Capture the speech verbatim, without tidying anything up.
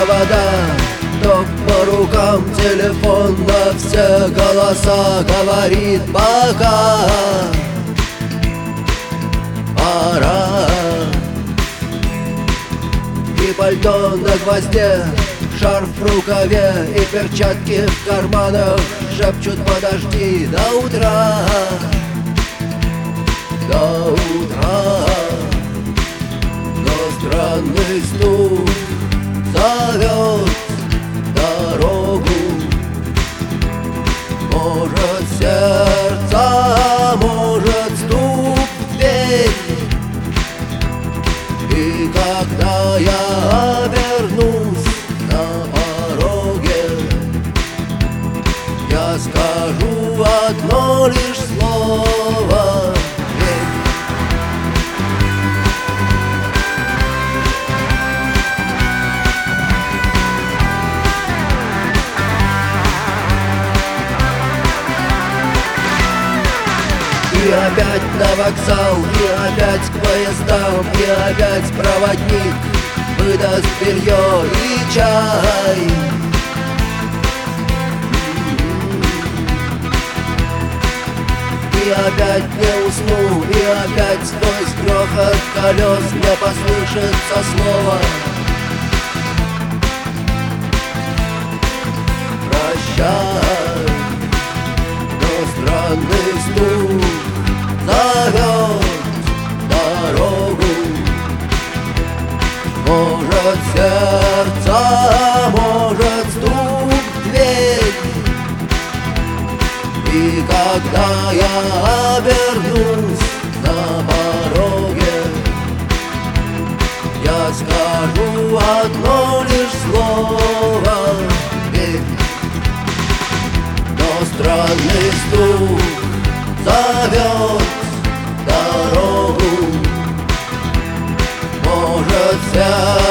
провода, ток по рукам, телефон на все голоса говорит пока. Пора. И пальто на гвозде, шарф в рукаве и перчатки в карманах шепчут: подожди до утра, до утра. Но странный стук зовет дорогу. Может, сердце, может, стук в дверь. И когда я обернусь на пороге, я скажу одно лишь слово: верь. И опять на вокзал, и опять к поездам, и опять проводник выдаст белье и чай. И опять не усну, и опять сквозь грохот колес мне послышится слово: прощай. Но странный стук зовет дорогу. Может, сердце, может, стук в дверь. И когда я обернусь на пороге, я скажу одно лишь слово: верь. Но странный стук зовет дорогу. Может, вся